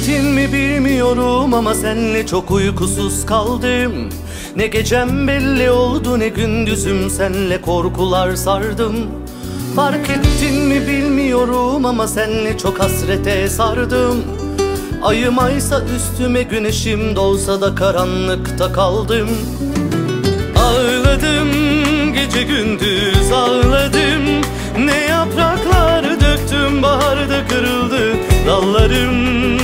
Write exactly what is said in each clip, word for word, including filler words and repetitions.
ettin mi bilmiyorum ama senle çok uykusuz kaldım. Ne gecem belli oldu ne gündüzüm, senle korkular sardım. Fark ettin mi bilmiyorum ama senle çok hasrete sardım. Ayım aysa üstüme, güneşim doğsa da karanlıkta kaldım. Ağladım gece gündüz ağladım, ne yapraklar döktüm, baharda kırıldı dallarım.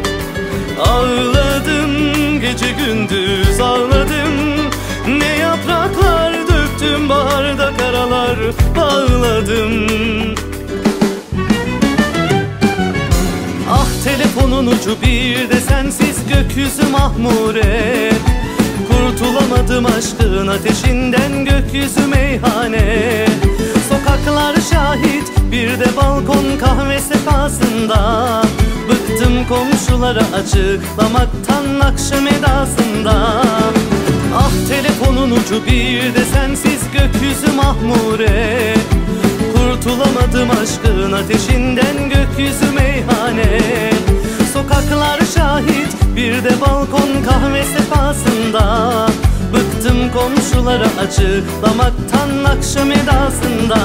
Ağladım gece gündüz ağladım, ne yapraklar döktüm, baharda karalar bağladım. Ah telefonun ucu bir de sensiz, gökyüzü mahmure. Kurtulamadım aşkın ateşinden, gökyüzü meyhane. Sokaklar şahit, bir de balkon kahve sefasında. Bıktım komşulara açıklamaktan akşam edasında. Ah telefonun ucu bir de sensiz, gökyüzü mahmure. Kurtulamadım aşkın ateşinden, gökyüzü meyhane. Sokaklar şahit, bir de balkon kahve sefasında. Bıktım komşulara açıklamaktan akşam edasında.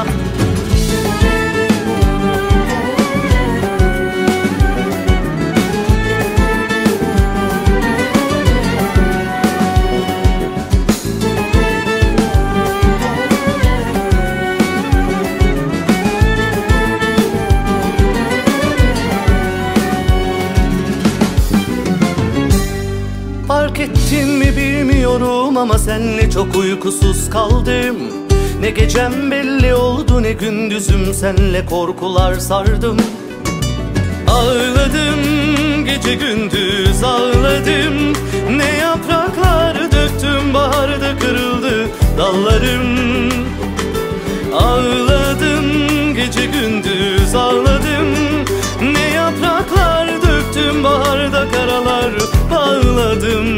Fark ettin mi bilmiyorum ama senle çok uykusuz kaldım. Ne gecem belli oldu ne gündüzüm, senle korkular sardım. Ağladım gece gündüz ağladım, ne yapraklar döktüm, baharda kırıldı dallarım. Ağladım gece gündüz ağladım, ne yapraklar döktüm, baharda karalar bağladım.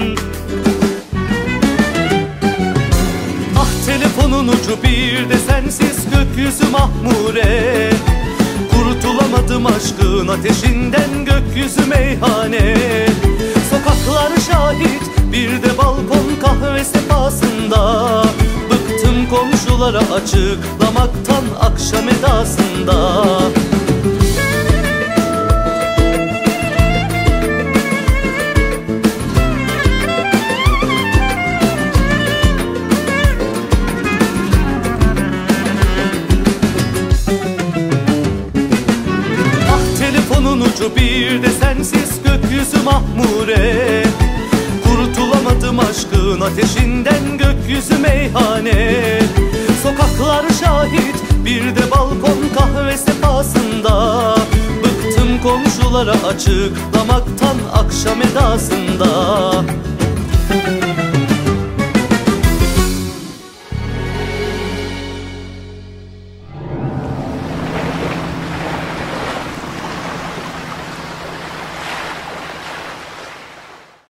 Ah telefonun ucu bir de sensiz, gökyüzü mahmure. Kurtulamadım aşkın ateşinden, gökyüzü meyhane. Sokaklar şahit, bir de balkon kahve sefasında. Bıktım komşulara açıklamaktan akşam edasında. Telefonun ucu bir de sensiz, gökyüzü mahmure. Kurtulamadım aşkın ateşinden, gökyüzü meyhane. Sokaklar şahit, bir de balkon kahve sefasında. Bıktım komşulara açıklamaktan akşam edasında.